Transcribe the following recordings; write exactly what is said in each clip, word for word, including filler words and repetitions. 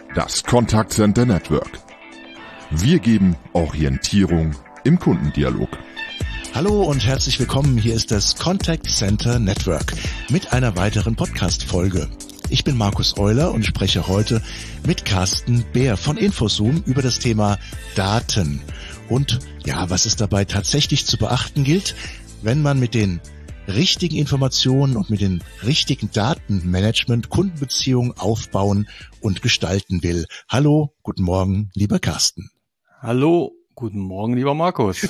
Das Contact Center Network. Wir geben Orientierung im Kundendialog. Hallo und herzlich willkommen. Hier ist das Contact Center Network mit einer weiteren Podcast-Folge. Ich bin Markus Euler und spreche heute mit Carsten Beer von Infozoom über das Thema Daten. Und ja, was es dabei tatsächlich zu beachten gilt, wenn man mit den richtigen Informationen und mit den richtigen Datenmanagement Kundenbeziehungen aufbauen und gestalten will. Hallo, guten Morgen, lieber Carsten. Hallo, guten Morgen, lieber Markus.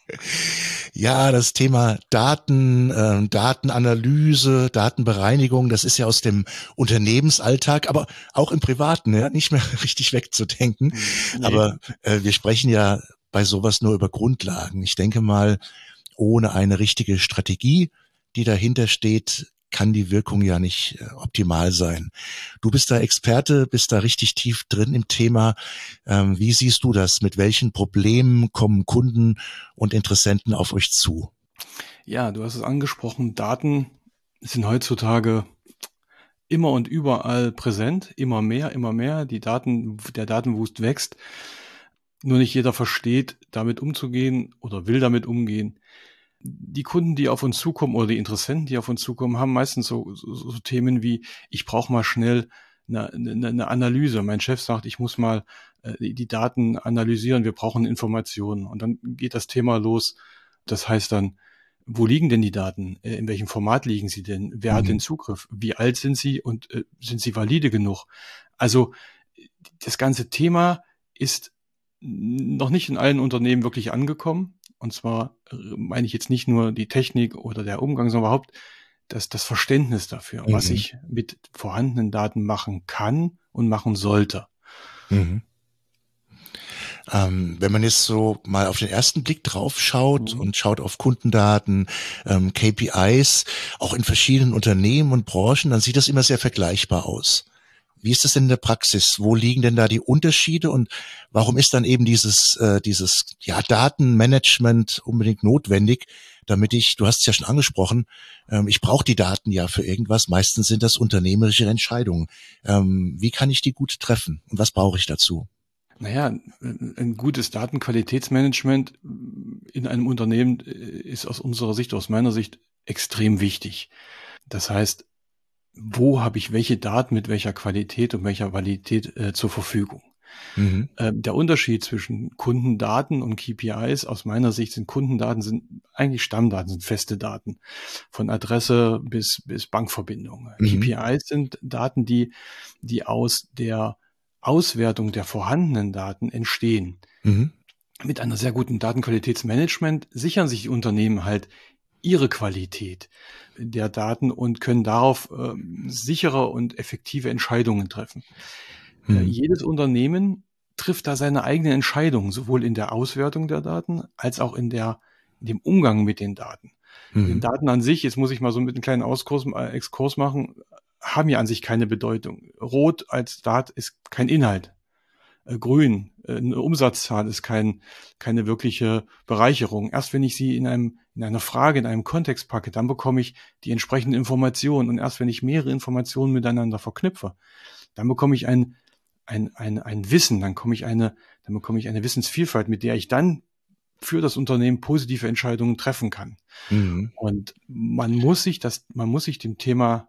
Ja, das Thema Daten, äh, Datenanalyse, Datenbereinigung, das ist ja aus dem Unternehmensalltag, aber auch im Privaten, ja, nicht mehr richtig wegzudenken. Nee. Aber äh, wir sprechen ja bei sowas nur über Grundlagen. Ich denke mal, ohne eine richtige Strategie, die dahinter steht, kann die Wirkung ja nicht äh, optimal sein. Du bist da Experte, bist da richtig tief drin im Thema. Ähm, wie siehst du das? Mit welchen Problemen kommen Kunden und Interessenten auf euch zu? Ja, du hast es angesprochen. Daten sind heutzutage immer und überall präsent, immer mehr, immer mehr. Die Daten, der Datenwust wächst. Nur nicht jeder versteht, damit umzugehen oder will damit umgehen. Die Kunden, die auf uns zukommen oder die Interessenten, die auf uns zukommen, haben meistens so, so, so Themen wie, ich brauche mal schnell eine, eine, eine Analyse. Mein Chef sagt, ich muss mal äh, die Daten analysieren, wir brauchen Informationen. Und dann geht das Thema los. Das heißt dann, wo liegen denn die Daten? Äh, in welchem Format liegen sie denn? Wer mhm. hat den Zugriff? Wie alt sind sie und äh, sind sie valide genug? Also das ganze Thema ist noch nicht in allen Unternehmen wirklich angekommen. Und zwar meine ich jetzt nicht nur die Technik oder der Umgang, sondern überhaupt das, das Verständnis dafür, mhm. was ich mit vorhandenen Daten machen kann und machen sollte. Mhm. Ähm, wenn man jetzt so mal auf den ersten Blick drauf schaut mhm. und schaut auf Kundendaten, ähm, K P Is, auch in verschiedenen Unternehmen und Branchen, dann sieht das immer sehr vergleichbar aus. Wie ist das denn in der Praxis? Wo liegen denn da die Unterschiede und warum ist dann eben dieses äh, dieses ja Datenmanagement unbedingt notwendig, damit ich, du hast es ja schon angesprochen, ähm, ich brauche die Daten ja für irgendwas. Meistens sind das unternehmerische Entscheidungen. Ähm, wie kann ich die gut treffen und was brauche ich dazu? Naja, ein gutes Datenqualitätsmanagement in einem Unternehmen ist aus unserer Sicht, aus meiner Sicht extrem wichtig. Das heißt, wo habe ich welche Daten mit welcher Qualität und welcher Validität äh, zur Verfügung. Mhm. Äh, der Unterschied zwischen Kundendaten und K P Is aus meiner Sicht sind Kundendaten sind eigentlich Stammdaten, sind feste Daten von Adresse bis bis Bankverbindung. Mhm. K P Is sind Daten, die die aus der Auswertung der vorhandenen Daten entstehen. Mhm. Mit einer sehr guten Datenqualitätsmanagement sichern sich die Unternehmen halt ihre Qualität der Daten und können darauf äh, sichere und effektive Entscheidungen treffen. Hm. Äh, jedes Unternehmen trifft da seine eigenen Entscheidungen, sowohl in der Auswertung der Daten als auch in der in dem Umgang mit den Daten. Hm. Den Daten an sich, jetzt muss ich mal so mit einem kleinen Auskurs, äh, Exkurs machen, haben ja an sich keine Bedeutung. Rot als Dat ist kein Inhalt. Grün, eine Umsatzzahl ist kein, keine wirkliche Bereicherung. Erst wenn ich sie in einem, in einer Frage, in einem Kontext packe, dann bekomme ich die entsprechenden Informationen. Und erst wenn ich mehrere Informationen miteinander verknüpfe, dann bekomme ich ein, ein, ein, ein Wissen, dann bekomme ich eine, dann bekomme ich eine Wissensvielfalt, mit der ich dann für das Unternehmen positive Entscheidungen treffen kann. Mhm. Und man muss sich das, man muss sich dem Thema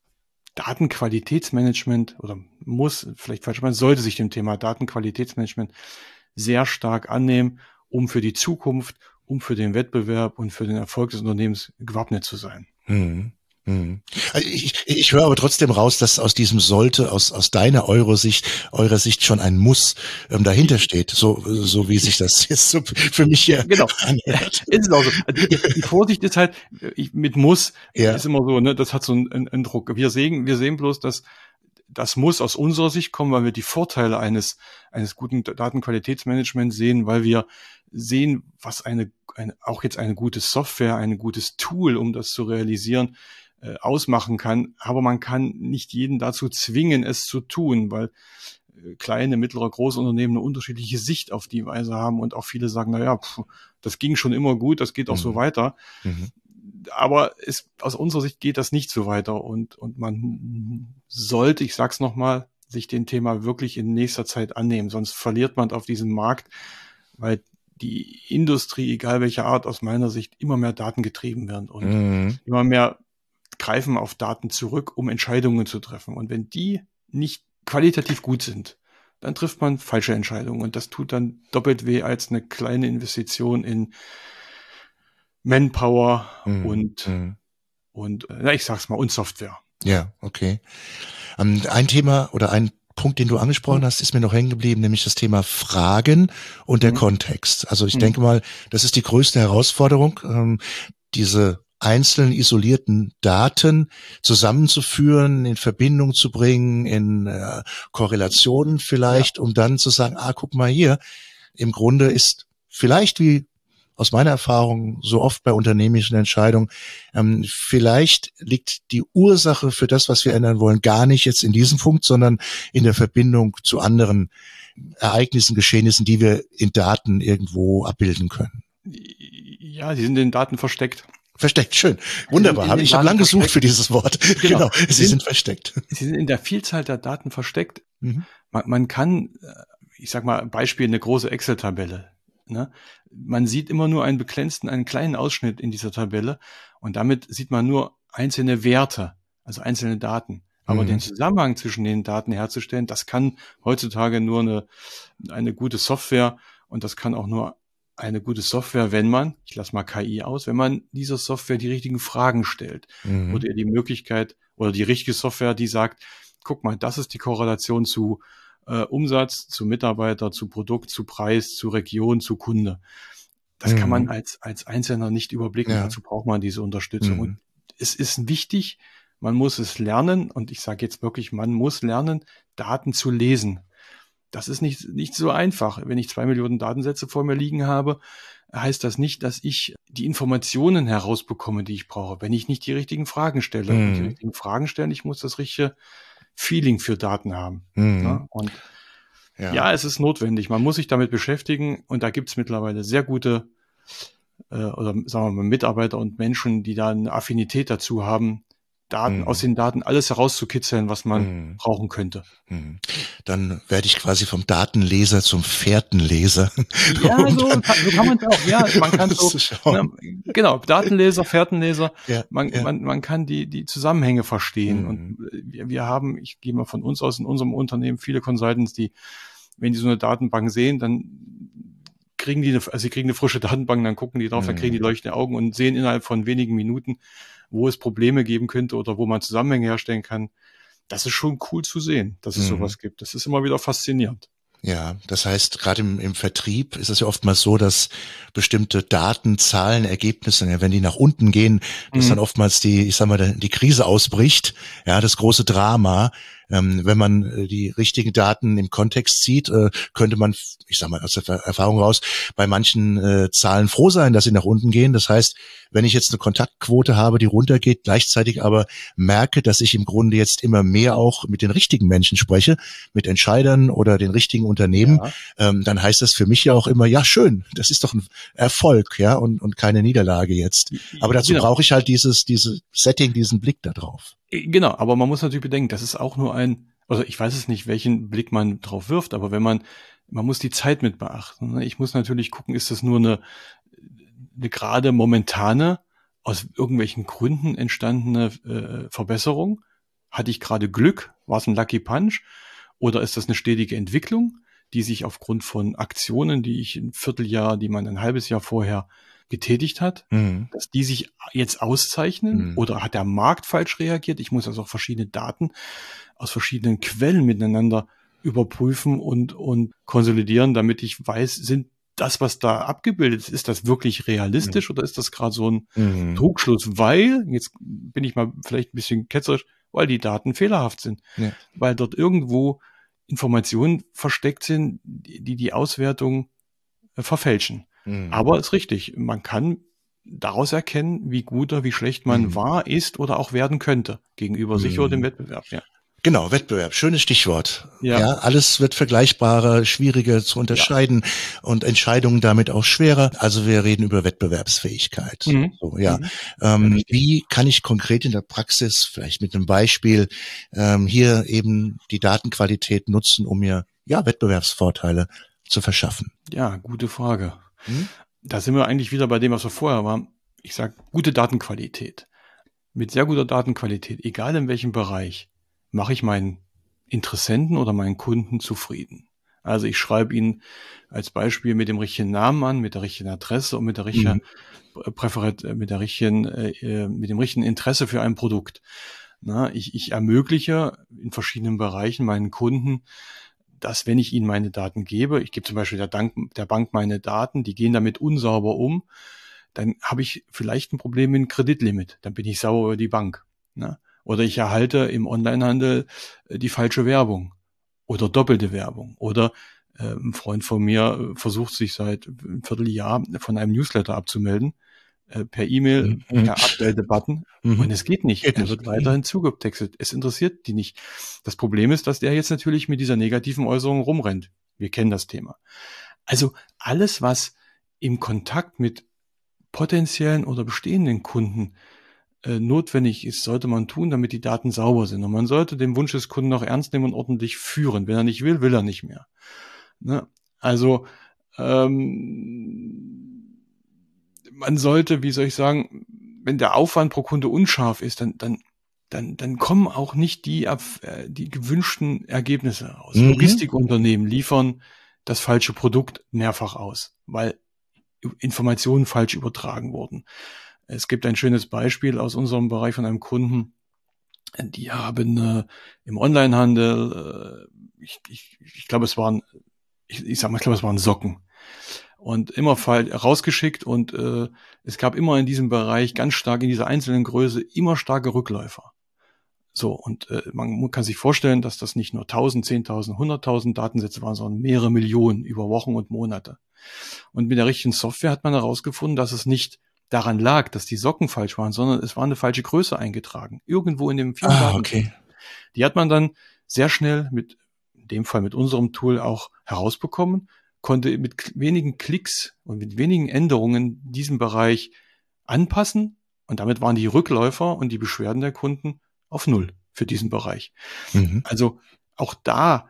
Datenqualitätsmanagement oder muss, vielleicht falsch, man sollte sich dem Thema Datenqualitätsmanagement sehr stark annehmen, um für die Zukunft, um für den Wettbewerb und für den Erfolg des Unternehmens gewappnet zu sein. Hm, hm. Also ich, ich höre aber trotzdem raus, dass aus diesem sollte, aus, aus deiner Euro-Sicht, eurer Sicht schon ein Muss ähm, dahinter steht, so, so wie sich das jetzt so für mich hier genau. anhört. Ist es auch so. Also die, die Vorsicht ist halt, ich, mit Muss ja. ist immer so, ne, das hat so einen, einen, einen Druck. Wir sehen, wir sehen bloß, dass das muss aus unserer Sicht kommen, weil wir die Vorteile eines, eines guten Datenqualitätsmanagements sehen, weil wir sehen, was eine, eine, auch jetzt eine gute Software, ein gutes Tool, um das zu realisieren, äh, ausmachen kann. Aber man kann nicht jeden dazu zwingen, es zu tun, weil äh, kleine, mittlere, große Unternehmen eine unterschiedliche Sicht auf die Weise haben und auch viele sagen, na ja, pf, das ging schon immer gut, das geht auch mhm. so weiter. Mhm. Aber es, aus unserer Sicht geht das nicht so weiter und, und man sollte, ich sag's nochmal, sich dem Thema wirklich in nächster Zeit annehmen. Sonst verliert man auf diesem Markt, weil die Industrie, egal welcher Art, aus meiner Sicht immer mehr datengetrieben werden und mhm. immer mehr greifen auf Daten zurück, um Entscheidungen zu treffen. Und wenn die nicht qualitativ gut sind, dann trifft man falsche Entscheidungen. Und das tut dann doppelt weh als eine kleine Investition in Manpower mhm. und, mhm. und na, ich sag's mal, und Software. Ja, okay. Um, ein Thema oder ein Punkt, den du angesprochen hast, ist mir noch hängen geblieben, nämlich das Thema Fragen und der mhm. Kontext. Also ich mhm. denke mal, das ist die größte Herausforderung, ähm, diese einzelnen isolierten Daten zusammenzuführen, in Verbindung zu bringen, in äh, Korrelationen vielleicht, ja. um dann zu sagen, ah, guck mal hier, im Grunde ist vielleicht wie aus meiner Erfahrung so oft bei unternehmerischen Entscheidungen, ähm, vielleicht liegt die Ursache für das, was wir ändern wollen, gar nicht jetzt in diesem Punkt, sondern in der Verbindung zu anderen Ereignissen, Geschehnissen, die wir in Daten irgendwo abbilden können. Ja, die sind in den Daten versteckt. Versteckt, schön. Wunderbar. Hab, ich habe lange gesucht für dieses Wort. Genau, genau. Sie sind, sind versteckt. Sie sind in der Vielzahl der Daten versteckt. Mhm. Man, man kann, ich sag mal, Beispiel, eine große Excel-Tabelle. Ne? Man sieht immer nur einen begrenzten, einen kleinen Ausschnitt in dieser Tabelle und damit sieht man nur einzelne Werte, also einzelne Daten. Aber mhm. den Zusammenhang zwischen den Daten herzustellen, das kann heutzutage nur eine, eine gute Software und das kann auch nur eine gute Software, wenn man, ich lasse mal K I aus, wenn man dieser Software die richtigen Fragen stellt mhm. oder ihr die Möglichkeit oder die richtige Software, die sagt, guck mal, das ist die Korrelation zu äh, Umsatz, zu Mitarbeiter, zu Produkt, zu Preis, zu Region, zu Kunde. Das mhm. kann man als als Einzelner nicht überblicken. Ja. Dazu braucht man diese Unterstützung. Mhm. Und es ist wichtig, man muss es lernen und ich sage jetzt wirklich, man muss lernen, Daten zu lesen. Das ist nicht, nicht so einfach. Wenn ich zwei Millionen Datensätze vor mir liegen habe, heißt das nicht, dass ich die Informationen herausbekomme, die ich brauche, wenn ich nicht die richtigen Fragen stelle. Mhm. Und die richtigen Fragen stellen, ich muss das richtige Feeling für Daten haben. Mhm. Ja, und ja. ja, es ist notwendig. Man muss sich damit beschäftigen und da gibt es mittlerweile sehr gute äh, oder sagen wir mal Mitarbeiter und Menschen, die da eine Affinität dazu haben, Daten, mhm. aus den Daten alles herauszukitzeln, was man mhm. brauchen könnte. Mhm. Dann werde ich quasi vom Datenleser zum Fährtenleser. Ja, so kann, so kann man es auch. Ja, man kann so, ne, genau, Datenleser, Fährtenleser. Ja, man, ja. man, man kann die, die Zusammenhänge verstehen. Mhm. Und wir, wir haben, ich gehe mal von uns aus, in unserem Unternehmen viele Consultants, die, wenn die so eine Datenbank sehen, dann kriegen die, eine, also sie kriegen eine frische Datenbank, dann gucken die drauf, mhm. dann kriegen die leuchtende Augen und sehen innerhalb von wenigen Minuten, wo es Probleme geben könnte oder wo man Zusammenhänge herstellen kann. Das ist schon cool zu sehen, dass es mhm. sowas gibt. Das ist immer wieder faszinierend. Ja, das heißt, gerade im, im Vertrieb ist es ja oftmals so, dass bestimmte Daten, Zahlen, Ergebnisse, ja, wenn die nach unten gehen, dass mhm. dann oftmals die, ich sag mal, die Krise ausbricht, ja, das große Drama. Ähm, wenn man äh, die richtigen Daten im Kontext sieht, äh, könnte man, ich sag mal aus der Erfahrung raus, bei manchen äh, Zahlen froh sein, dass sie nach unten gehen. Das heißt, wenn ich jetzt eine Kontaktquote habe, die runtergeht, gleichzeitig aber merke, dass ich im Grunde jetzt immer mehr auch mit den richtigen Menschen spreche, mit Entscheidern oder den richtigen Unternehmen, ja. ähm, dann heißt das für mich ja auch immer, ja schön, das ist doch ein Erfolg, ja, und, und keine Niederlage jetzt. Aber dazu genau. brauche ich halt dieses, dieses Setting, diesen Blick da drauf. Genau, aber man muss natürlich bedenken, das ist auch nur ein, also ich weiß es nicht, welchen Blick man drauf wirft, aber wenn man, man muss die Zeit mit beachten. Ich muss natürlich gucken, ist das nur eine, eine gerade momentane, aus irgendwelchen Gründen entstandene äh, Verbesserung? Hatte ich gerade Glück? War es ein Lucky Punch? Oder ist das eine stetige Entwicklung, die sich aufgrund von Aktionen, die ich ein Vierteljahr, die man ein halbes Jahr vorher getätigt hat, mhm. dass die sich jetzt auszeichnen mhm. oder hat der Markt falsch reagiert? Ich muss also auch verschiedene Daten aus verschiedenen Quellen miteinander überprüfen und, und konsolidieren, damit ich weiß, sind das, was da abgebildet ist, ist das wirklich realistisch mhm. oder ist das gerade so ein mhm. Trugschluss? Weil, jetzt bin ich mal vielleicht ein bisschen ketzerisch, weil die Daten fehlerhaft sind. Ja. Weil dort irgendwo Informationen versteckt sind, die die Auswertung äh, verfälschen. Mhm. Aber ist richtig, man kann daraus erkennen, wie gut oder wie schlecht man mhm. war, ist oder auch werden könnte gegenüber mhm. sich oder dem Wettbewerb. Ja. Genau, Wettbewerb, schönes Stichwort. Ja. Ja, alles wird vergleichbarer, schwieriger zu unterscheiden ja. und Entscheidungen damit auch schwerer. Also wir reden über Wettbewerbsfähigkeit. Mhm. So, ja. Mhm. Ähm, wie kann ich konkret in der Praxis, vielleicht mit einem Beispiel, ähm, hier eben die Datenqualität nutzen, um mir ja Wettbewerbsvorteile zu verschaffen? Ja, gute Frage. Hm? Da sind wir eigentlich wieder bei dem, was wir vorher waren. Ich sage, gute Datenqualität. Mit sehr guter Datenqualität, egal in welchem Bereich, mache ich meinen Interessenten oder meinen Kunden zufrieden. Also ich schreibe ihn als Beispiel mit dem richtigen Namen an, mit der richtigen Adresse und mit der richtigen mhm. Präferat, mit der richtigen, äh, mit dem richtigen Interesse für ein Produkt. Na, ich, ich ermögliche in verschiedenen Bereichen meinen Kunden, dass wenn ich ihnen meine Daten gebe, ich gebe zum Beispiel der, Dank, der Bank meine Daten, die gehen damit unsauber um, dann habe ich vielleicht ein Problem mit dem Kreditlimit. Dann bin ich sauer über die Bank. Ne? Oder ich erhalte im Onlinehandel die falsche Werbung oder doppelte Werbung. Oder äh, ein Freund von mir versucht sich seit einem Vierteljahr von einem Newsletter abzumelden, äh, per E-Mail, mhm. per Abmelde-Button. Mhm. Und es geht nicht. Geht er nicht. Wird weiterhin zugetextet. Es interessiert die nicht. Das Problem ist, dass der jetzt natürlich mit dieser negativen Äußerung rumrennt. Wir kennen das Thema. Also alles, was im Kontakt mit potenziellen oder bestehenden Kunden äh, notwendig ist, sollte man tun, damit die Daten sauber sind. Und man sollte den Wunsch des Kunden auch ernst nehmen und ordentlich führen. Wenn er nicht will, will er nicht mehr. Ne? Also ähm, man sollte, wie soll ich sagen, wenn der Aufwand pro Kunde unscharf ist, dann dann dann dann kommen auch nicht die äh, die gewünschten Ergebnisse raus. Mhm. Logistikunternehmen liefern das falsche Produkt mehrfach aus, weil Informationen falsch übertragen wurden. Es gibt ein schönes Beispiel aus unserem Bereich von einem Kunden, die haben äh, im Onlinehandel, äh, ich, ich, ich glaube, es waren, ich, ich sag mal, ich glaube, es waren Socken. Und immer fall, rausgeschickt und äh, es gab immer in diesem Bereich ganz stark, in dieser einzelnen Größe, immer starke Rückläufer. So, und äh, man kann sich vorstellen, dass das nicht nur tausend, zehntausend, hunderttausend Datensätze waren, sondern mehrere Millionen über Wochen und Monate. Und mit der richtigen Software hat man herausgefunden, dass es nicht daran lag, dass die Socken falsch waren, sondern es war eine falsche Größe eingetragen. Irgendwo in dem Firmendaten. Ah, okay. Die hat man dann sehr schnell mit, in dem Fall mit unserem Tool auch herausbekommen, konnte mit wenigen Klicks und mit wenigen Änderungen diesen Bereich anpassen und damit waren die Rückläufer und die Beschwerden der Kunden auf Null für diesen Bereich. Mhm. Also auch da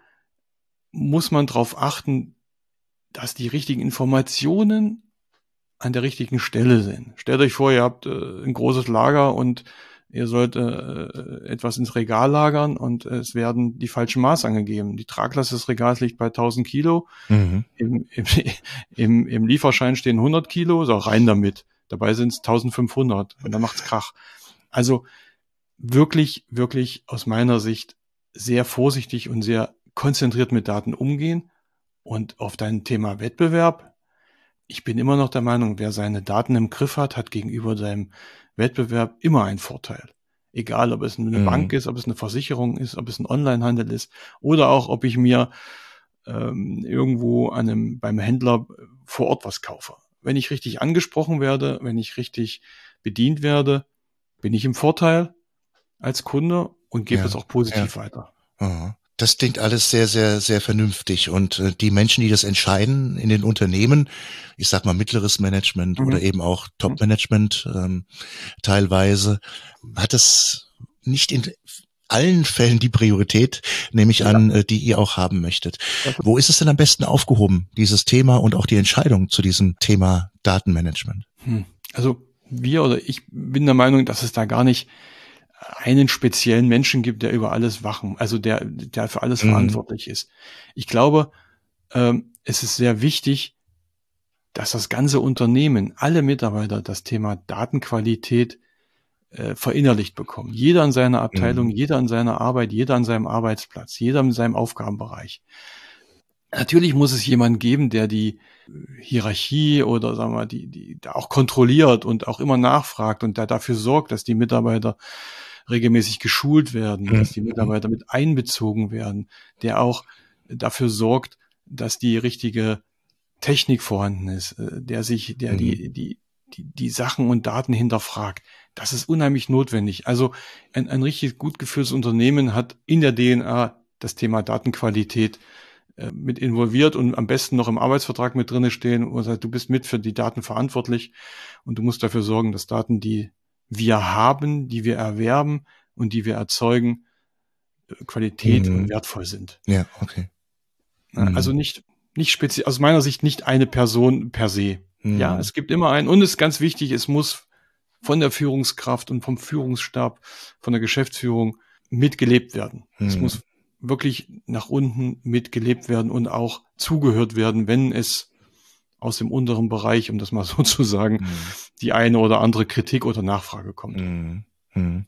muss man darauf achten, dass die richtigen Informationen an der richtigen Stelle sind. Stellt euch vor, ihr habt äh, ein großes Lager und ihr sollt äh, etwas ins Regal lagern und äh, es werden die falschen Maße angegeben. Die Traglast des Regals liegt bei tausend Kilo. Mhm. Im, im, im, Im Lieferschein stehen hundert Kilo, so rein damit. Dabei sind es eintausendfünfhundert und dann macht's Krach. Also wirklich, wirklich aus meiner Sicht sehr vorsichtig und sehr konzentriert mit Daten umgehen. Und auf dein Thema Wettbewerb, ich bin immer noch der Meinung, wer seine Daten im Griff hat, hat gegenüber seinem Wettbewerb immer einen Vorteil. Egal, ob es eine mhm. Bank ist, ob es eine Versicherung ist, ob es ein Onlinehandel ist oder auch, ob ich mir ähm, irgendwo an einem, beim Händler vor Ort was kaufe. Wenn ich richtig angesprochen werde, wenn ich richtig bedient werde, bin ich im Vorteil als Kunde und gebe ja, es auch positiv ja. weiter. Aha. Das klingt alles sehr, sehr, sehr vernünftig. Und äh, die Menschen, die das entscheiden in den Unternehmen, ich sag mal mittleres Management mhm. oder eben auch Top-Management ähm, teilweise, hat es nicht in allen Fällen die Priorität, nehme ich ja. an, äh, die ihr auch haben möchtet. Okay. Wo ist es denn am besten aufgehoben, dieses Thema und auch die Entscheidung zu diesem Thema Datenmanagement? Hm. Also wir oder ich bin der Meinung, dass es da gar nicht einen speziellen Menschen gibt, der über alles wachen, also der, der für alles mhm. verantwortlich ist. Ich glaube, ähm, es ist sehr wichtig, dass das ganze Unternehmen, alle Mitarbeiter das Thema Datenqualität äh, verinnerlicht bekommen. Jeder in seiner Abteilung, mhm. jeder in seiner Arbeit, jeder an seinem Arbeitsplatz, jeder in seinem Aufgabenbereich. Natürlich muss es jemanden geben, der die Hierarchie oder sagen wir die, die da auch kontrolliert und auch immer nachfragt und der dafür sorgt, dass die Mitarbeiter regelmäßig geschult werden, dass die Mitarbeiter mit einbezogen werden, der auch dafür sorgt, dass die richtige Technik vorhanden ist, der sich, der die, die, die, die Sachen und Daten hinterfragt. das ist unheimlich notwendig. Also ein, ein richtig gut geführtes Unternehmen hat in der D N A das Thema Datenqualität äh, mit involviert und am besten noch im Arbeitsvertrag mit drinne stehen und sagt, du bist mit für die Daten verantwortlich und du musst dafür sorgen, dass Daten, die wir haben, die wir erwerben und die wir erzeugen, Qualität Mhm. und wertvoll sind. Ja, okay. Also nicht, nicht speziell, aus meiner Sicht nicht eine Person per se. Mhm. Ja, es gibt immer einen und es ist ganz wichtig, es muss von der Führungskraft und vom Führungsstab, von der Geschäftsführung mitgelebt werden. Mhm. Es muss wirklich nach unten mitgelebt werden und auch zugehört werden, wenn es aus dem unteren Bereich, um das mal so zu sagen, Mhm. die eine oder andere Kritik oder Nachfrage kommt. Mhm. Mhm.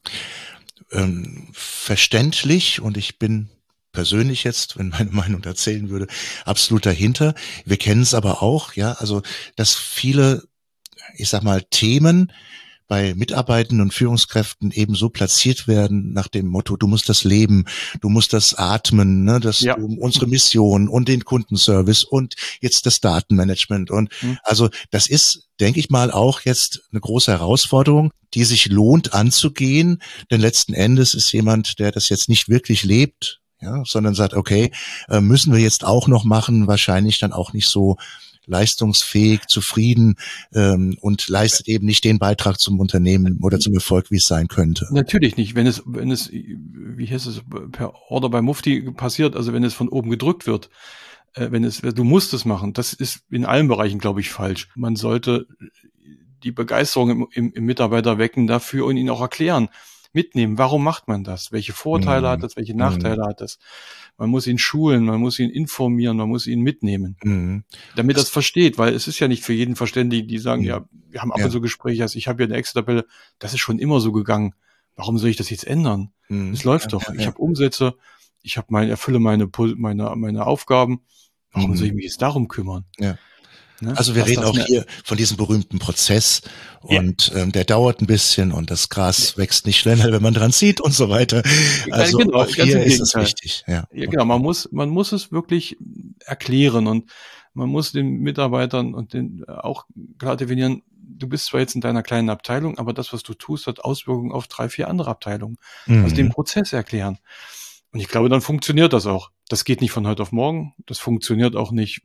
Ähm, verständlich, und ich bin persönlich jetzt, wenn meine Meinung erzählen würde, absolut dahinter. Wir kennen es aber auch, ja, also dass viele, ich sag mal, Themen bei Mitarbeitenden und Führungskräften eben so platziert werden nach dem Motto, du musst das leben, du musst das atmen, ne, das Ja. du, unsere Mission und den Kundenservice und jetzt das Datenmanagement. Und Hm. also das ist, denke ich mal, auch jetzt eine große Herausforderung, die sich lohnt anzugehen, denn letzten Endes ist jemand, der das jetzt nicht wirklich lebt, ja, sondern sagt, okay, äh, müssen wir jetzt auch noch machen, wahrscheinlich dann auch nicht so leistungsfähig, zufrieden ähm, und leistet eben nicht den Beitrag zum Unternehmen oder zum Erfolg, wie es sein könnte. Natürlich nicht. Wenn es, wenn es, wie heißt es, per Order bei Mufti passiert, also wenn es von oben gedrückt wird, äh, wenn es, du musst es machen, das ist in allen Bereichen, glaube ich, falsch. Man sollte die Begeisterung im, im, im Mitarbeiter wecken dafür und ihn auch erklären, mitnehmen. Warum macht man das? Welche Vorteile Mhm. hat das? Welche Nachteile Mhm. hat das? Man muss ihn schulen, man muss ihn informieren, man muss ihn mitnehmen, Mhm. damit er Das- es versteht, weil es ist ja nicht für jeden verständlich, die sagen, Mhm. ja, wir haben ab Ja. und zu Gespräche, also ich habe hier eine Excel-Tabelle, das ist schon immer so gegangen. Warum soll ich das jetzt ändern? Mhm. Es läuft Ja, doch. ja, Ich ja. habe Umsätze, ich habe mein, erfülle meine, Pul- meine, meine Aufgaben. Warum Mhm. soll ich mich jetzt darum kümmern? Ja. Ne? Also wir Dass reden das auch eine- hier von diesem berühmten Prozess Ja. und ähm, der dauert ein bisschen und das Gras wächst nicht schneller, wenn man dran zieht und so weiter. Also genau, auch ganz hier im ist es Gegenteil. wichtig. Ja, Ja, genau, man muss, man muss es wirklich erklären und man muss den Mitarbeitern und den äh, auch klar definieren, du bist zwar jetzt in deiner kleinen Abteilung, aber das, was du tust, hat Auswirkungen auf drei, vier andere Abteilungen. Mhm. Also den Prozess erklären. Und ich glaube, dann funktioniert das auch. Das geht nicht von heute auf morgen. Das funktioniert auch nicht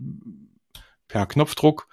per Knopfdruck.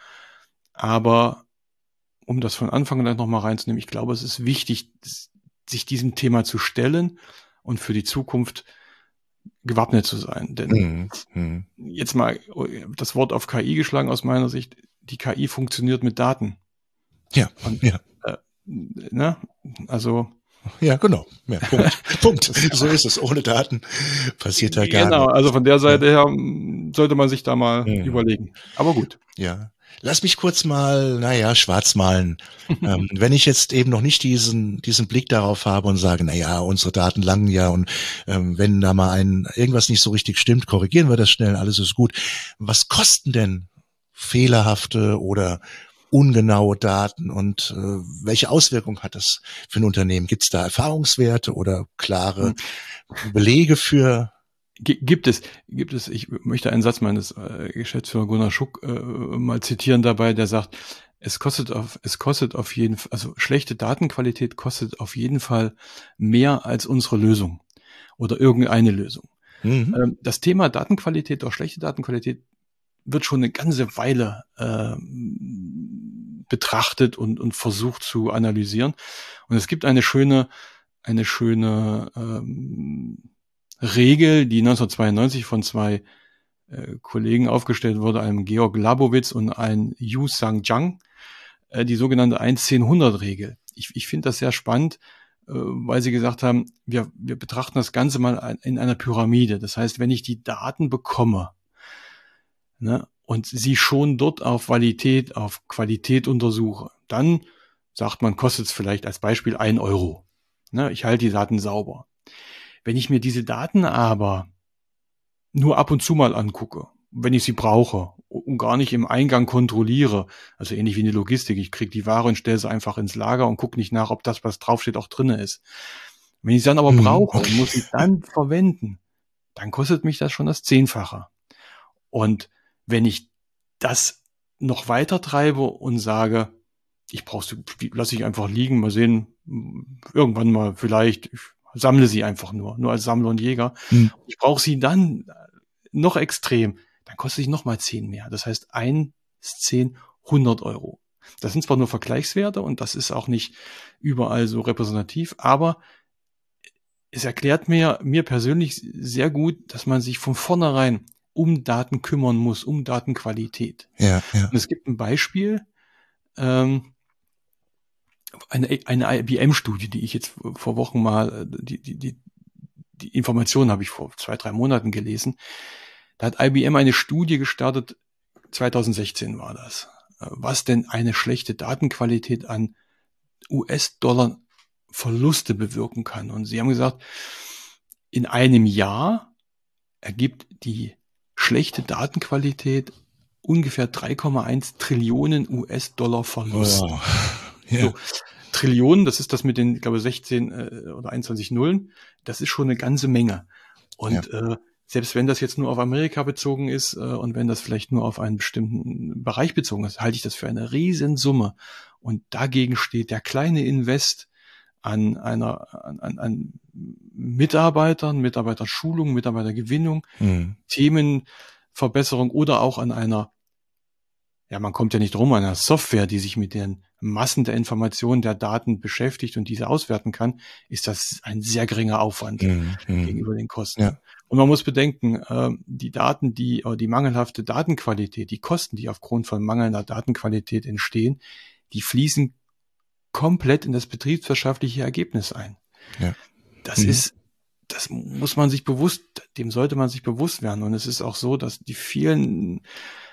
Aber um das von Anfang an nochmal reinzunehmen, ich glaube, es ist wichtig, sich diesem Thema zu stellen und für die Zukunft gewappnet zu sein. Denn Mhm. Mhm. jetzt mal das Wort auf K I geschlagen aus meiner Sicht, die K I funktioniert mit Daten. Ja, Und, ja. äh, ne? Also Ja, genau. Ja, Punkt. Punkt. So ist es. Ohne Daten passiert da gar genau, nichts. also von der Seite her m, sollte man sich da mal Mhm. überlegen. Aber gut. Ja. Lass mich kurz mal, naja, schwarz malen. ähm, wenn ich jetzt eben noch nicht diesen, diesen Blick darauf habe und sage, naja, unsere Daten langen ja und ähm, wenn da mal ein, irgendwas nicht so richtig stimmt, korrigieren wir das schnell, alles ist gut. Was kosten denn fehlerhafte oder ungenaue Daten und äh, welche Auswirkungen hat das für ein Unternehmen? Gibt es da Erfahrungswerte oder klare Belege für? G- Gibt es, gibt es, ich möchte einen Satz meines äh, Geschäftsführers Gunnar Schuck äh, mal zitieren dabei, der sagt, es kostet auf, es kostet auf jeden Fall, also schlechte Datenqualität kostet auf jeden Fall mehr als unsere Lösung oder irgendeine Lösung. Mhm. Ähm, das Thema Datenqualität oder schlechte Datenqualität wird schon eine ganze Weile äh, betrachtet und, und versucht zu analysieren. Und es gibt eine schöne, eine schöne ähm, Regel, die neunzehnhundertzweiundneunzig von zwei äh, Kollegen aufgestellt wurde, einem Georg Labowitz und ein Yu Sang Zhang, äh, die sogenannte eins zehn hundert Regel. Ich, ich finde das sehr spannend, äh, weil sie gesagt haben, wir, wir betrachten das Ganze mal in einer Pyramide. Das heißt, wenn ich die Daten bekomme, ne, und sie schon dort auf Validität, auf Qualität untersuche, dann sagt man, kostet es vielleicht als Beispiel ein Euro. Ne, ich halte die Daten sauber. Wenn ich mir diese Daten aber nur ab und zu mal angucke, wenn ich sie brauche und gar nicht im Eingang kontrolliere, also ähnlich wie in der Logistik, ich kriege die Ware und stelle sie einfach ins Lager und gucke nicht nach, ob das, was draufsteht, auch drinne ist. Wenn ich sie dann aber Mhm, brauche okay. und muss sie dann verwenden, dann kostet mich das schon das Zehnfache. Und wenn ich das noch weiter treibe und sage, ich brauche, lasse ich einfach liegen, mal sehen, irgendwann mal vielleicht, ich sammle sie einfach nur, nur als Sammler und Jäger. Mhm. Ich brauche sie dann noch extrem, dann kostet sie noch mal zehn mehr. Das heißt, eins, zehn, hundert Euro. Das sind zwar nur Vergleichswerte und das ist auch nicht überall so repräsentativ, aber es erklärt mir, mir persönlich sehr gut, dass man sich von vornherein um Daten kümmern muss, um Datenqualität. Ja, ja. Und es gibt ein Beispiel, ähm, eine, eine I B M-Studie, die ich jetzt vor Wochen mal, die, die, die, die Informationen habe ich vor zwei, drei Monaten gelesen. Da hat I B M eine Studie gestartet, zwanzig sechzehn war das, was denn eine schlechte Datenqualität an U S-Dollar Verluste bewirken kann. Und sie haben gesagt, in einem Jahr ergibt die schlechte Datenqualität ungefähr drei Komma eins Trillionen U S-Dollar Verlust. Wow. Ja. So, Trillionen, das ist das mit den, ich glaube, sechzehn äh, oder einundzwanzig Nullen, das ist schon eine ganze Menge. Und ja. äh, selbst wenn das jetzt nur auf Amerika bezogen ist äh, und wenn das vielleicht nur auf einen bestimmten Bereich bezogen ist, halte ich das für eine Riesensumme. Und dagegen steht der kleine Invest an einer, an, an, an Mitarbeitern, Mitarbeiterschulung, Mitarbeitergewinnung, mhm. Themenverbesserung oder auch an einer, ja, man kommt ja nicht drum, an einer Software, die sich mit den Massen der Informationen, der Daten beschäftigt und diese auswerten kann, ist das ein sehr geringer Aufwand mhm. gegenüber den Kosten. Ja. Und man muss bedenken, äh, die Daten, die, oder die mangelhafte Datenqualität, die Kosten, die aufgrund von mangelnder Datenqualität entstehen, die fließen komplett in das betriebswirtschaftliche Ergebnis ein. Ja. Das mhm. ist, das muss man sich bewusst, dem sollte man sich bewusst werden. Und es ist auch so, dass die vielen,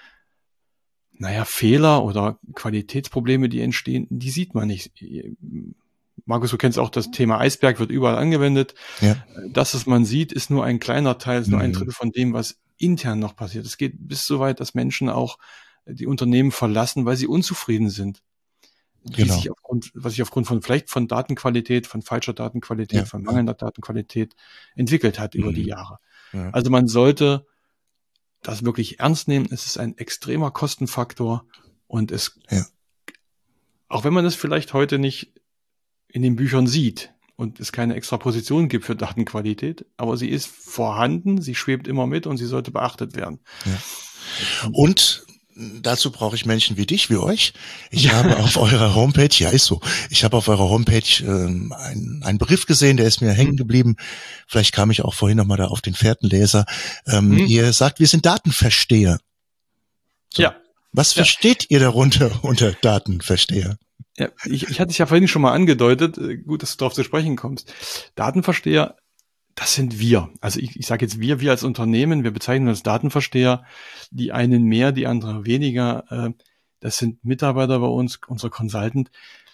naja, Fehler oder Qualitätsprobleme, die entstehen, die sieht man nicht. Markus, du kennst auch das Thema Eisberg, wird überall angewendet. Ja. Das, was man sieht, ist nur ein kleiner Teil, ist nur mhm. ein Drittel von dem, was intern noch passiert. Es geht bis so weit, dass Menschen auch die Unternehmen verlassen, weil sie unzufrieden sind. Die genau. sich aufgrund, was sich aufgrund von vielleicht von Datenqualität, von falscher Datenqualität, ja. von mangelnder Datenqualität entwickelt hat mhm. über die Jahre. Ja. Also man sollte das wirklich ernst nehmen. Es ist ein extremer Kostenfaktor und es, ja. auch wenn man es vielleicht heute nicht in den Büchern sieht und es keine extra Position gibt für Datenqualität, aber sie ist vorhanden, sie schwebt immer mit und sie sollte beachtet werden. Ja. Und dazu brauche ich Menschen wie dich, wie euch. Ich ja. habe auf eurer Homepage, ja ist so, ich habe auf eurer Homepage ähm, einen, einen Brief gesehen, der ist mir hängen geblieben. Vielleicht kam ich auch vorhin nochmal da auf den Fährtenleser. Ähm, mhm. Ihr sagt, wir sind Datenversteher. So. Ja. Was ja. versteht ihr darunter unter Datenversteher? Ja, ich, ich hatte es ja vorhin schon mal angedeutet. Gut, dass du darauf zu sprechen kommst. Datenversteher, das sind wir. Also ich, ich sage jetzt wir, wir als Unternehmen, wir bezeichnen uns Datenversteher, die einen mehr, die andere weniger. Das sind Mitarbeiter bei uns, unser Consultant.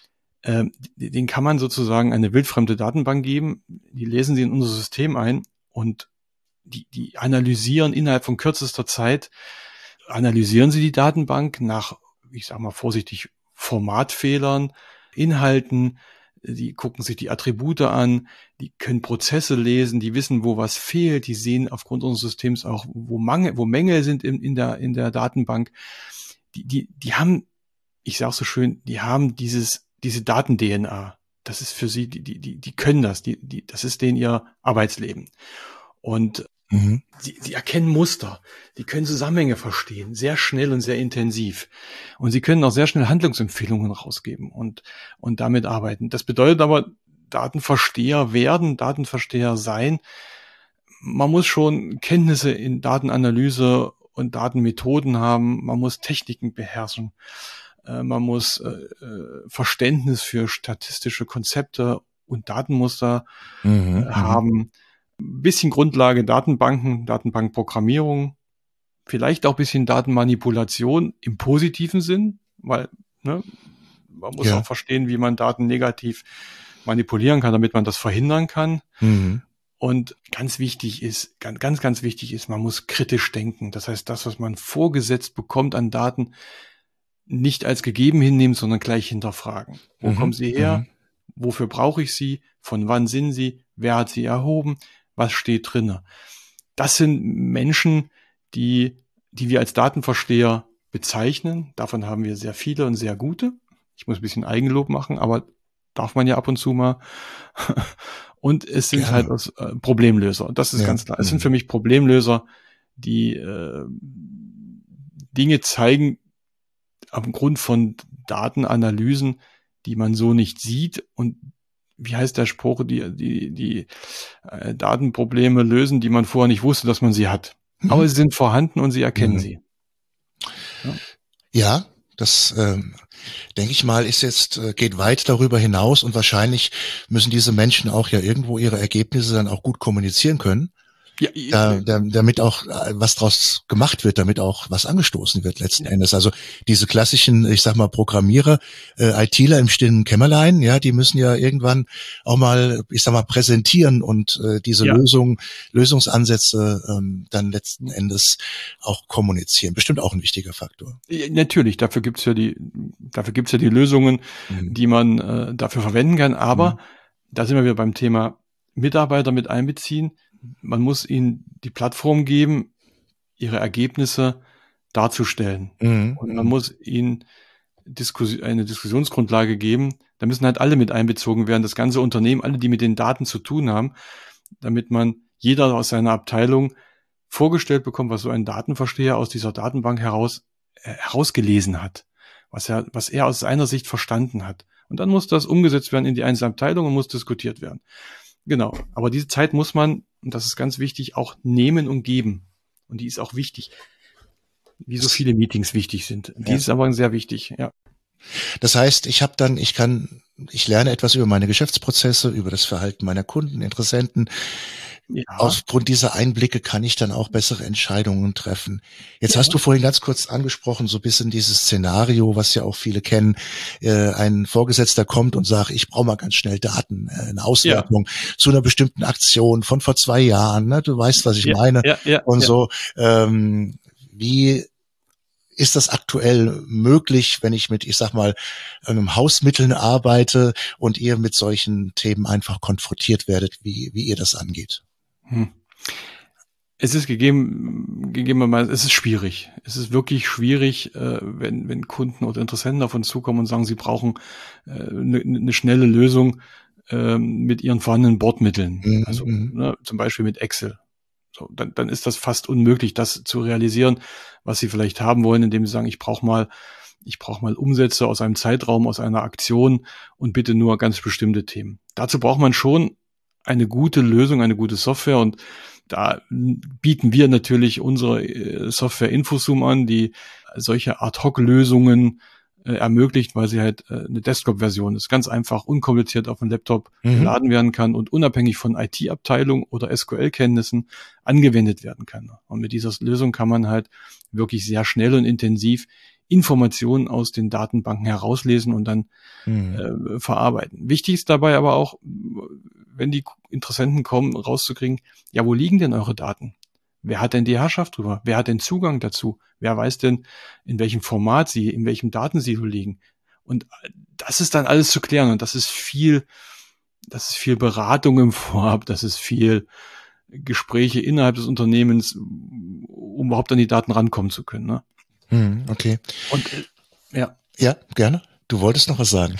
Den kann man sozusagen eine wildfremde Datenbank geben. Die lesen sie in unser System ein und die, die analysieren innerhalb von kürzester Zeit, analysieren sie die Datenbank nach, ich sage mal vorsichtig, Formatfehlern, Inhalten. Die gucken sich die Attribute an, die können Prozesse lesen, die wissen, wo was fehlt, die sehen aufgrund unseres Systems auch, wo Mangel, wo Mängel sind in, in der in der Datenbank. Die die die haben, ich sage so schön, die haben dieses diese Daten-D N A. Das ist für sie, die die die die können das, die die das ist denen ihr Arbeitsleben. Und mhm. sie, sie erkennen Muster, die können Zusammenhänge verstehen, sehr schnell und sehr intensiv. Und sie können auch sehr schnell Handlungsempfehlungen rausgeben und, und damit arbeiten. Das bedeutet aber, Datenversteher werden, Datenversteher sein. Man muss schon Kenntnisse in Datenanalyse und Datenmethoden haben. Man muss Techniken beherrschen. Man muss äh, Verständnis für statistische Konzepte und Datenmuster mhm, äh, haben. Ein bisschen Grundlage Datenbanken, Datenbankprogrammierung, vielleicht auch ein bisschen Datenmanipulation im positiven Sinn, weil ne, man muss ja. auch verstehen, wie man Daten negativ manipulieren kann, damit man das verhindern kann. Mhm. Und ganz wichtig ist, ganz, ganz, ganz wichtig ist, man muss kritisch denken. Das heißt, das, was man vorgesetzt bekommt an Daten, nicht als gegeben hinnehmen, sondern gleich hinterfragen. Wo mhm. kommen sie her? Mhm. Wofür brauche ich sie? Von wann sind sie? Wer hat sie erhoben? Was steht drinne? Das sind Menschen, die, die wir als Datenversteher bezeichnen. Davon haben wir sehr viele und sehr gute. Ich muss ein bisschen Eigenlob machen, aber darf man ja ab und zu mal. Und es sind Gerne. halt aus, äh, Problemlöser. Das ist Ja. ganz klar. Es Mhm. sind für mich Problemlöser, die äh, Dinge zeigen aufgrund von Datenanalysen, die man so nicht sieht. Und wie heißt der Spruch, die, die, die äh, Datenprobleme lösen, die man vorher nicht wusste, dass man sie hat. Mhm. Aber sie sind vorhanden und sie erkennen Mhm. sie. Ja. Ja, das ähm, denke ich mal, ist jetzt, äh, geht weit darüber hinaus und wahrscheinlich müssen diese Menschen auch ja irgendwo ihre Ergebnisse dann auch gut kommunizieren können. Ja, Da, da, damit auch äh, was draus gemacht wird, damit auch was angestoßen wird letzten Endes. Also diese klassischen, ich sag mal, Programmierer, äh, ITler im stillen Kämmerlein, ja, die müssen ja irgendwann auch mal, ich sag mal, präsentieren und äh, diese Ja. Lösung, Lösungsansätze ähm, dann letzten Endes auch kommunizieren. Bestimmt auch ein wichtiger Faktor. Ja, natürlich, dafür gibt's ja die, dafür gibt's ja die Lösungen, Mhm. die man äh, dafür verwenden kann. Aber Mhm. da sind wir wieder beim Thema Mitarbeiter mit einbeziehen. Man muss ihnen die Plattform geben, ihre Ergebnisse darzustellen. Mhm. Und man muss ihnen Diskus- eine Diskussionsgrundlage geben. Da müssen halt alle mit einbezogen werden, das ganze Unternehmen, alle, die mit den Daten zu tun haben, damit man jeder aus seiner Abteilung vorgestellt bekommt, was so ein Datenversteher aus dieser Datenbank heraus äh, herausgelesen hat, was er, was er aus seiner Sicht verstanden hat. Und dann muss das umgesetzt werden in die einzelne Abteilung und muss diskutiert werden. Genau. Aber diese Zeit muss man, und das ist ganz wichtig, auch nehmen und geben. Und die ist auch wichtig. Wie so viele Meetings wichtig sind. Die Ja. ist aber sehr wichtig, ja. Das heißt, ich habe dann, ich kann, ich lerne etwas über meine Geschäftsprozesse, über das Verhalten meiner Kunden, Interessenten. Ja. Aufgrund dieser Einblicke kann ich dann auch bessere Entscheidungen treffen. Jetzt Ja. hast du vorhin ganz kurz angesprochen, so ein bisschen dieses Szenario, was ja auch viele kennen. Äh, ein Vorgesetzter kommt und sagt, ich brauche mal ganz schnell Daten, äh, eine Auswertung zu einer bestimmten Aktion von vor zwei Jahren. Ne? Du weißt, was ich Ja, meine. ja, ja, und ja. so. Ähm, wie ist das aktuell möglich, wenn ich mit, ich sag mal, einem Hausmitteln arbeite und ihr mit solchen Themen einfach konfrontiert werdet, wie, wie ihr das angeht? Hm. Es ist gegeben, gegebenermaßen, es ist schwierig. Es ist wirklich schwierig, äh, wenn, wenn Kunden oder Interessenten auf uns zukommen und sagen, sie brauchen eine äh, ne, ne schnelle Lösung äh, mit ihren vorhandenen Bordmitteln. Mhm. Also ne, zum Beispiel mit Excel. So, dann, dann ist das fast unmöglich, das zu realisieren, was sie vielleicht haben wollen, indem sie sagen, ich brauche mal, ich brauche mal Umsätze aus einem Zeitraum, aus einer Aktion und bitte nur ganz bestimmte Themen. Dazu braucht man schon eine gute Lösung, eine gute Software, und da bieten wir natürlich unsere Software Infosum an, die solche Ad-Hoc-Lösungen äh, ermöglicht, weil sie halt äh, eine Desktop-Version ist, ganz einfach, unkompliziert auf dem Laptop Mhm. geladen werden kann und unabhängig von I T-Abteilung oder S Q L-Kenntnissen angewendet werden kann. Und mit dieser Lösung kann man halt wirklich sehr schnell und intensiv Informationen aus den Datenbanken herauslesen und dann Mhm. äh, verarbeiten. Wichtig ist dabei aber auch, wenn die Interessenten kommen, rauszukriegen, ja, wo liegen denn eure Daten? Wer hat denn die Herrschaft drüber? Wer hat den Zugang dazu? Wer weiß denn, in welchem Format sie, in welchem Datensilo liegen? Und das ist dann alles zu klären, und das ist viel, das ist viel Beratung im Vorab, das ist viel Gespräche innerhalb des Unternehmens, um überhaupt an die Daten rankommen zu können. Ne? Mhm. Okay. Und äh, ja. Ja, gerne. Du wolltest noch was sagen.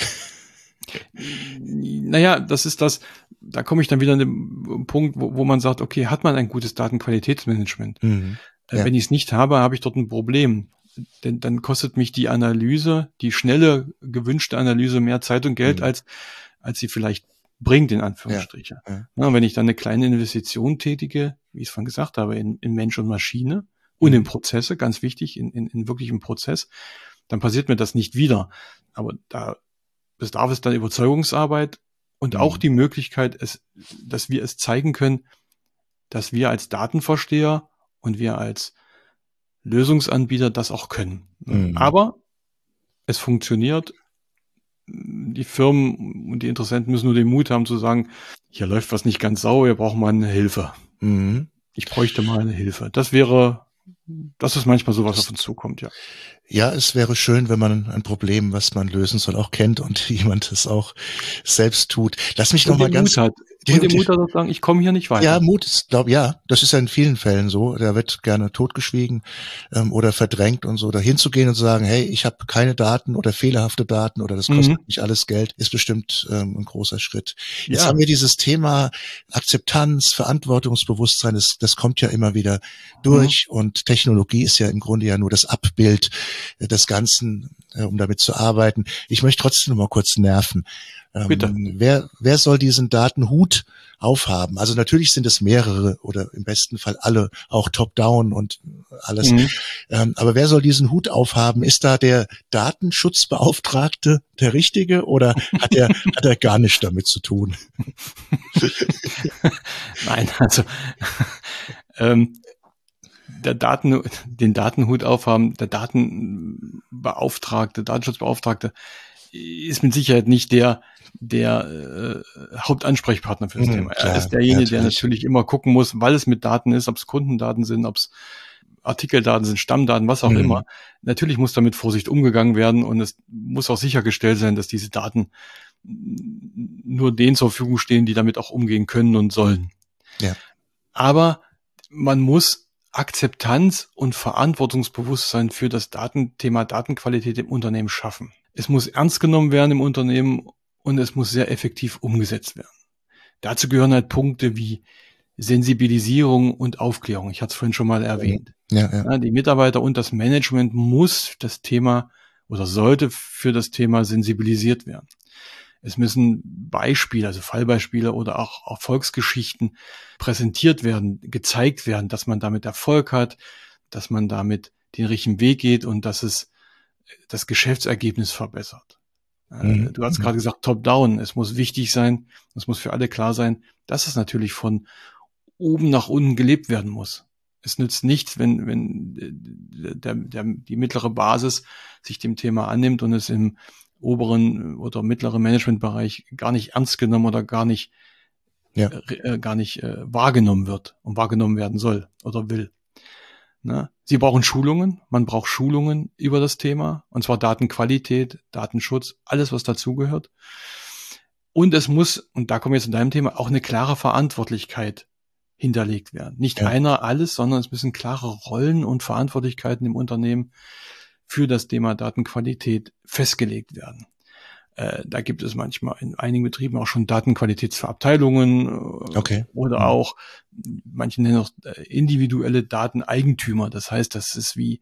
Naja, das ist das, da komme ich dann wieder an den Punkt, wo, wo man sagt, okay, hat man ein gutes Datenqualitätsmanagement? Mhm. Äh, Ja. Wenn ich es nicht habe, habe ich dort ein Problem. Denn dann kostet mich die Analyse, die schnelle, gewünschte Analyse mehr Zeit und Geld, Mhm. als, als sie vielleicht bringt, in Anführungsstrichen. Ja, ja. Na, und wenn ich dann eine kleine Investition tätige, wie ich es vorhin gesagt habe, in, in Mensch und Maschine und Mhm. in Prozesse, ganz wichtig, in, in, in wirklichem Prozess, dann passiert mir das nicht wieder. Aber da bedarf es dann Überzeugungsarbeit und Mhm. auch die Möglichkeit, es, dass wir es zeigen können, dass wir als Datenversteher und wir als Lösungsanbieter das auch können. Mhm. Aber es funktioniert. Die Firmen und die Interessenten müssen nur den Mut haben zu sagen, hier läuft was nicht ganz sauber, wir brauchen mal eine Hilfe. Mhm. Ich bräuchte mal eine Hilfe. Das wäre, das ist manchmal so, was auf uns zukommt, ja. Ja, es wäre schön, wenn man ein Problem, was man lösen soll, auch kennt und jemand es auch selbst tut. Lass mich noch Und mal den ganz, Mut hat. Und den Mut zu sagen, ich komme hier nicht weiter. Ja, Mut ist, glaube ja, das ist ja in vielen Fällen so. Da wird gerne totgeschwiegen ähm, oder verdrängt und so. Da hinzugehen und zu sagen, hey, ich habe keine Daten oder fehlerhafte Daten oder das kostet mhm. mich alles Geld, ist bestimmt ähm, ein großer Schritt. Jetzt ja. haben wir dieses Thema Akzeptanz, Verantwortungsbewusstsein, das, das kommt ja immer wieder durch mhm. und Technologie ist ja im Grunde ja nur das Abbild des Ganzen, äh, um damit zu arbeiten. Ich möchte trotzdem noch mal kurz nerven. Bitte. Ähm, wer, wer soll diesen Datenhut aufhaben? Also natürlich sind es mehrere oder im besten Fall alle, auch top-down und alles. Mhm. Ähm, aber wer soll diesen Hut aufhaben? Ist da der Datenschutzbeauftragte der Richtige oder hat er, hat er gar nichts damit zu tun? Nein, also ähm, der Daten, den Datenhut aufhaben, der Datenbeauftragte, Datenschutzbeauftragte ist mit Sicherheit nicht der der äh, Hauptansprechpartner für das mhm, Thema. Er klar, ist derjenige, natürlich. der natürlich immer gucken muss, weil es mit Daten ist, ob es Kundendaten sind, ob es Artikeldaten sind, Stammdaten, was auch mhm. immer. Natürlich muss damit Vorsicht umgegangen werden und es muss auch sichergestellt sein, dass diese Daten nur denen zur Verfügung stehen, die damit auch umgehen können und sollen. Ja. Aber man muss Akzeptanz und Verantwortungsbewusstsein für das Datenthema Datenqualität im Unternehmen schaffen. Es muss ernst genommen werden im Unternehmen und es muss sehr effektiv umgesetzt werden. Dazu gehören halt Punkte wie Sensibilisierung und Aufklärung. Ich hatte es vorhin schon mal erwähnt. Ja, ja. Ja, die Mitarbeiter und das Management muss das Thema oder sollte für das Thema sensibilisiert werden. Es müssen Beispiele, also Fallbeispiele oder auch Erfolgsgeschichten präsentiert werden, gezeigt werden, dass man damit Erfolg hat, dass man damit den richtigen Weg geht und dass es das Geschäftsergebnis verbessert. Mhm. Du hast gerade gesagt, top-down. Es muss wichtig sein, es muss für alle klar sein, dass es natürlich von oben nach unten gelebt werden muss. Es nützt nichts, wenn, wenn der, der, die mittlere Basis sich dem Thema annimmt und es im oberen oder mittleren Managementbereich gar nicht ernst genommen oder gar nicht, ja. äh, gar nicht äh, wahrgenommen wird und wahrgenommen werden soll oder will. Ne? Sie brauchen Schulungen, man braucht Schulungen über das Thema, und zwar Datenqualität, Datenschutz, alles, was dazugehört. Und es muss, und da kommen wir jetzt zu deinem Thema, auch eine klare Verantwortlichkeit hinterlegt werden. Nicht ja. einer alles, sondern es müssen klare Rollen und Verantwortlichkeiten im Unternehmen für das Thema Datenqualität festgelegt werden. Äh, da gibt es manchmal in einigen Betrieben auch schon Datenqualitätsverabteilungen äh, okay. oder mhm. auch, manche nennen auch individuelle Dateneigentümer. Das heißt, das ist wie,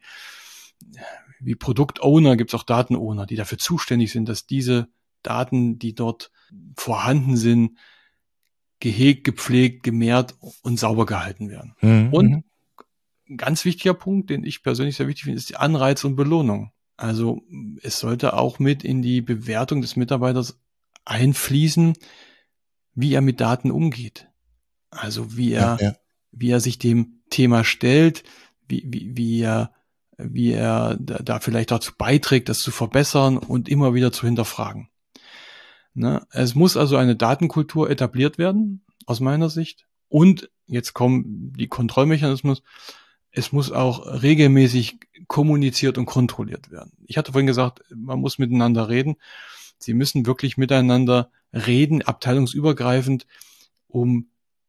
wie Produktowner, gibt es auch Datenowner, die dafür zuständig sind, dass diese Daten, die dort vorhanden sind, gehegt, gepflegt, gemehrt und sauber gehalten werden. Mhm. Und ein ganz wichtiger Punkt, den ich persönlich sehr wichtig finde, ist die Anreiz und Belohnung. Also es sollte auch mit in die Bewertung des Mitarbeiters einfließen, wie er mit Daten umgeht. Also wie er, ja, ja. wie er sich dem Thema stellt, wie, wie, wie er, wie er da, da vielleicht dazu beiträgt, das zu verbessern und immer wieder zu hinterfragen. Ne? Es muss also eine Datenkultur etabliert werden, aus meiner Sicht. Und jetzt kommen die Kontrollmechanismen. Es muss auch regelmäßig kommuniziert und kontrolliert werden. Ich hatte vorhin gesagt, man muss miteinander reden. Sie müssen wirklich miteinander reden, abteilungsübergreifend, um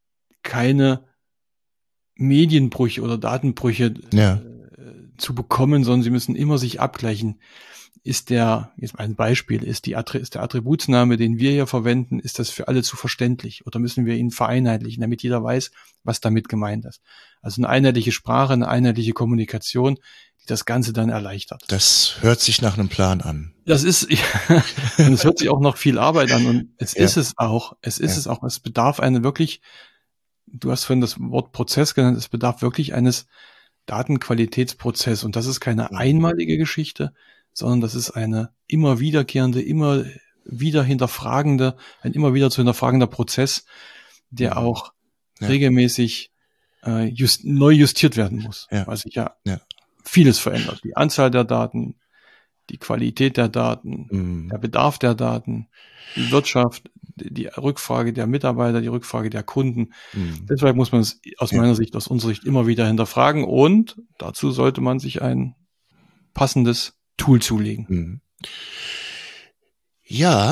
keine Medienbrüche oder Datenbrüche ja. äh, zu bekommen, sondern sie müssen immer sich abgleichen. Ist der, jetzt ein Beispiel, ist die ist der Attributsname, den wir hier verwenden, ist das für alle zu verständlich oder müssen wir ihn vereinheitlichen, damit jeder weiß, was damit gemeint ist. Also eine einheitliche Sprache, eine einheitliche Kommunikation, die das Ganze dann erleichtert. Das hört sich nach einem Plan an. Das ist, ja, und es hört sich auch noch viel Arbeit an und es ja. ist es auch, es ist ja. es auch, es bedarf eine wirklich, du hast vorhin das Wort Prozess genannt, es bedarf wirklich eines Datenqualitätsprozesses und das ist keine einmalige Geschichte, sondern das ist eine immer wiederkehrende, immer wieder hinterfragende, ein immer wieder zu hinterfragender Prozess, der ja. auch ja. regelmäßig äh, just, neu justiert werden muss, ja. weil sich ja, ja vieles verändert. Die Anzahl der Daten, die Qualität der Daten, mhm. der Bedarf der Daten, die Wirtschaft, die Rückfrage der Mitarbeiter, die Rückfrage der Kunden. Mhm. Deshalb muss man es aus ja. meiner Sicht, aus unserer Sicht immer wieder hinterfragen und dazu sollte man sich ein passendes Tool zulegen. Ja,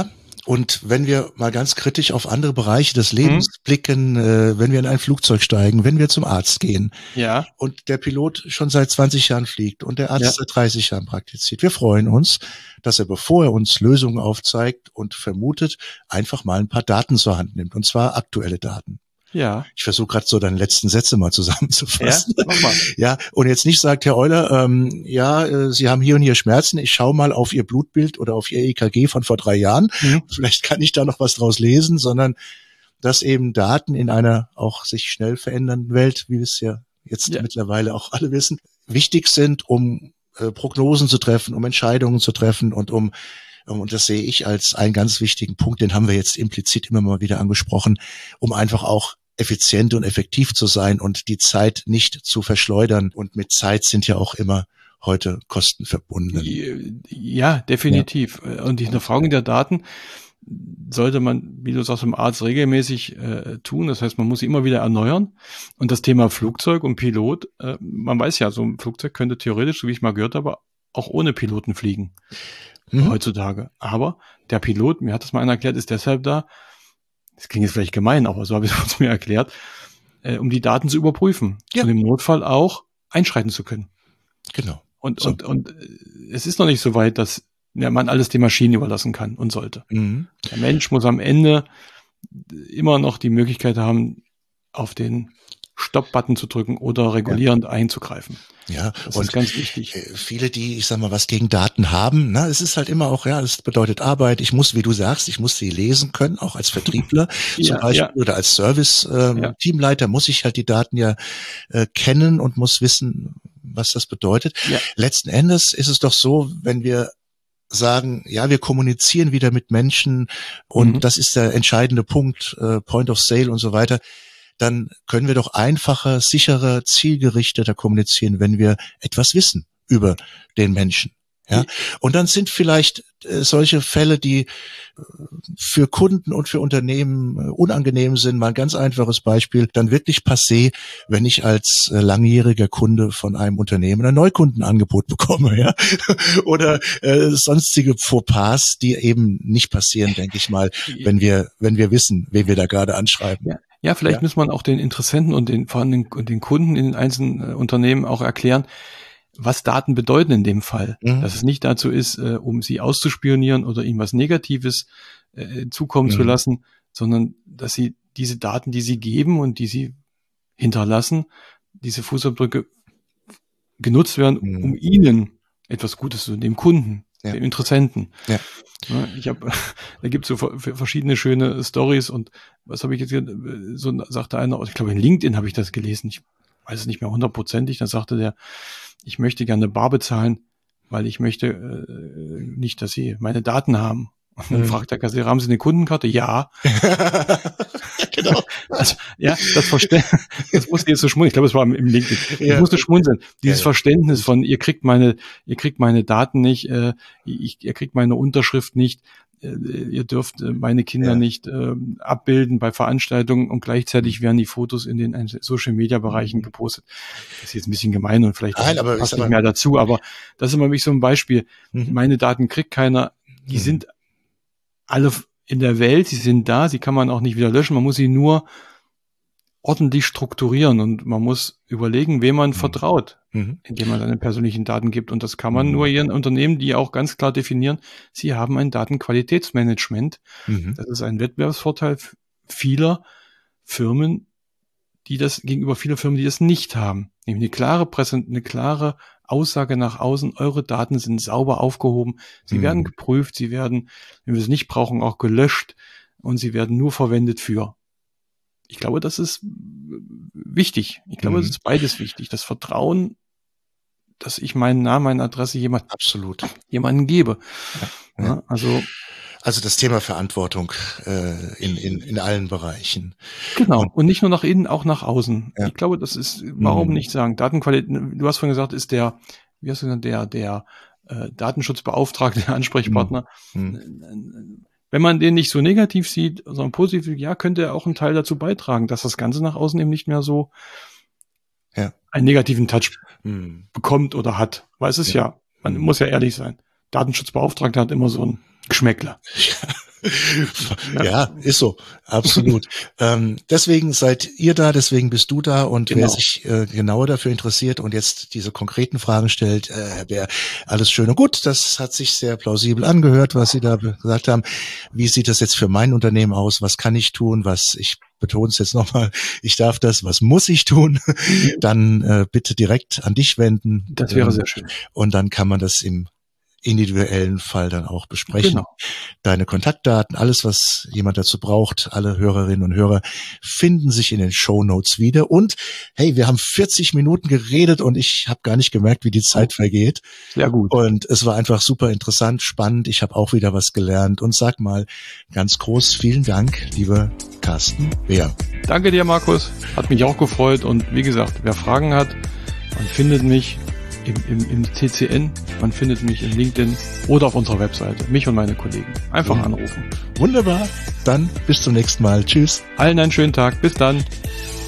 Und wenn wir mal ganz kritisch auf andere Bereiche des Lebens hm. blicken, äh, wenn wir in ein Flugzeug steigen, wenn wir zum Arzt gehen ja. und der Pilot schon seit zwanzig Jahren fliegt und der Arzt ja. seit dreißig Jahren praktiziert, wir freuen uns, dass er, bevor er uns Lösungen aufzeigt und vermutet, einfach mal ein paar Daten zur Hand nimmt, und zwar aktuelle Daten. Ja. Ich versuche gerade so deine letzten Sätze mal zusammenzufassen. Ja, mach mal. Ja, und jetzt nicht sagt Herr Euler, ähm, ja, äh, Sie haben hier und hier Schmerzen, ich schaue mal auf Ihr Blutbild oder auf Ihr E K G von vor drei Jahren, mhm. vielleicht kann ich da noch was draus lesen, sondern dass eben Daten in einer auch sich schnell verändernden Welt, wie wir es ja jetzt ja. mittlerweile auch alle wissen, wichtig sind, um äh, Prognosen zu treffen, um Entscheidungen zu treffen und um Und das sehe ich als einen ganz wichtigen Punkt, den haben wir jetzt implizit immer mal wieder angesprochen, um einfach auch effizient und effektiv zu sein und die Zeit nicht zu verschleudern. Und mit Zeit sind ja auch immer heute Kosten verbunden. Ja, definitiv. Ja. Und die Hinterfragung der Daten sollte man, wie du sagst, im Arzt regelmäßig äh, tun. Das heißt, man muss sie immer wieder erneuern. Und das Thema Flugzeug und Pilot, äh, man weiß ja, so ein Flugzeug könnte theoretisch, so wie ich mal gehört habe, auch ohne Piloten fliegen. Mhm. Heutzutage. Aber der Pilot, mir hat das mal einer erklärt, ist deshalb da, das klingt jetzt vielleicht gemein, aber so habe ich es mir erklärt, äh, um die Daten zu überprüfen. Ja. Und im Notfall auch einschreiten zu können. Genau. Und, so. und, und es ist noch nicht so weit, dass ja, man alles den Maschinen überlassen kann und sollte. Mhm. Der Mensch muss am Ende immer noch die Möglichkeit haben, auf den Stopp-Button zu drücken oder regulierend ja. einzugreifen. Ja, das und ist ganz wichtig. Viele, die, ich sag mal, was gegen Daten haben, na, es ist halt immer auch, ja, es bedeutet Arbeit. Ich muss, wie du sagst, ich muss sie lesen können, auch als Vertriebler ja, zum Beispiel ja. oder als Service-Teamleiter ähm, ja. muss ich halt die Daten ja äh, kennen und muss wissen, was das bedeutet. Ja. Letzten Endes ist es doch so, wenn wir sagen, ja, wir kommunizieren wieder mit Menschen und mhm. das ist der entscheidende Punkt, äh, Point of Sale und so weiter, dann können wir doch einfacher, sicherer, zielgerichteter kommunizieren, wenn wir etwas wissen über den Menschen. Ja, und dann sind vielleicht äh, solche Fälle, die äh, für Kunden und für Unternehmen äh, unangenehm sind, mal ein ganz einfaches Beispiel, dann wirklich passé, wenn ich als äh, langjähriger Kunde von einem Unternehmen ein Neukundenangebot bekomme, ja, oder äh, sonstige Fauxpas, die eben nicht passieren, denke ich mal, wenn wir wenn wir wissen, wen wir da gerade anschreiben. Ja. Ja, vielleicht ja. muss man auch den Interessenten und den, vor allem den, den Kunden in den einzelnen äh, Unternehmen auch erklären, was Daten bedeuten in dem Fall. Mhm. Dass es nicht dazu ist, äh, um sie auszuspionieren oder ihnen was Negatives äh, zukommen mhm. zu lassen, sondern dass sie diese Daten, die sie geben und die sie hinterlassen, diese Fußabdrücke genutzt werden, mhm. um ihnen etwas Gutes zu tun, dem Kunden, ja. dem Interessenten. Ja. Ja, ich habe, da gibt's so verschiedene schöne Stories und was habe ich jetzt hier, so sagte einer, ich glaube in LinkedIn habe ich das gelesen, ich weiß es nicht mehr hundertprozentig, da sagte der, ich möchte gerne bar bezahlen, weil ich möchte äh, nicht, dass Sie meine Daten haben. Und dann mhm. fragt der Kassierer, haben Sie eine Kundenkarte? Ja. Genau. Also, ja, das Verständnis, das musste jetzt so schmunzeln. Ich glaube, es war im LinkedIn. Ja. Ich musste schmunzeln. Dieses ja, ja. Verständnis von, ihr kriegt meine, ihr kriegt meine Daten nicht, äh, ich, ihr kriegt meine Unterschrift nicht, äh, ihr dürft äh, meine Kinder ja. nicht äh, abbilden bei Veranstaltungen und gleichzeitig werden die Fotos in den Social Media Bereichen mhm. gepostet. Das ist jetzt ein bisschen gemein und vielleicht Nein, aber passt nicht mehr dazu, aber das ist immer mich so ein Beispiel. Mhm. Meine Daten kriegt keiner, die mhm. sind alle in der Welt, sie sind da, sie kann man auch nicht wieder löschen, man muss sie nur ordentlich strukturieren und man muss überlegen, wem man mhm. vertraut, mhm. indem man seine persönlichen Daten gibt. Und das kann man mhm. nur ihren Unternehmen, die auch ganz klar definieren, sie haben ein Datenqualitätsmanagement. Mhm. Das ist ein Wettbewerbsvorteil vieler Firmen, die das gegenüber vieler Firmen, die das nicht haben. Nämlich eine klare Präsent, eine klare Aussage nach außen, eure Daten sind sauber aufgehoben, sie mhm. werden geprüft, sie werden, wenn wir es nicht brauchen, auch gelöscht und sie werden nur verwendet für. Ich glaube, das ist wichtig. Ich glaube, es mhm. ist beides wichtig. Das Vertrauen, dass ich meinen Namen, meine Adresse jemand, absolut jemanden gebe. Ja. Ja, also Also das Thema Verantwortung äh, in, in, in allen Bereichen. Genau. Und, und nicht nur nach innen, auch nach außen. Ja. Ich glaube, das ist, warum mhm. nicht sagen, Datenqualität, du hast vorhin gesagt, ist der, wie hast du gesagt, der, der äh, Datenschutzbeauftragte, der Ansprechpartner. Mhm. Wenn man den nicht so negativ sieht, sondern positiv, ja, könnte er auch einen Teil dazu beitragen, dass das Ganze nach außen eben nicht mehr so ja. einen negativen Touch mhm. bekommt oder hat. Weil es ist ja, ja man mhm. muss ja ehrlich sein. Datenschutzbeauftragter hat immer so ein Geschmäckler. Ja, ja, ist so, absolut. ähm, deswegen seid ihr da, deswegen bist du da und genau. Wer sich äh, genauer dafür interessiert und jetzt diese konkreten Fragen stellt, äh, wäre alles schön und gut. Das hat sich sehr plausibel angehört, was Sie da gesagt haben. Wie sieht das jetzt für mein Unternehmen aus? Was kann ich tun? Was ich betone es jetzt nochmal, ich darf das, was muss ich tun? Dann äh, bitte direkt an dich wenden. Das wäre ähm, sehr schön. Und dann kann man das im individuellen Fall dann auch besprechen. Genau. Deine Kontaktdaten, alles, was jemand dazu braucht, alle Hörerinnen und Hörer finden sich in den Shownotes wieder. Und hey, wir haben vierzig Minuten geredet und ich habe gar nicht gemerkt, wie die Zeit vergeht. Sehr gut. Und es war einfach super interessant, spannend. Ich habe auch wieder was gelernt. Und sag mal ganz groß vielen Dank, lieber Carsten Beer. Danke dir, Markus. Hat mich auch gefreut. Und wie gesagt, wer Fragen hat, man findet mich Im, im, im T C N, man findet mich in LinkedIn oder auf unserer Webseite, mich und meine Kollegen. Einfach anrufen. Wunderbar, dann bis zum nächsten Mal. Tschüss. Allen einen schönen Tag, bis dann.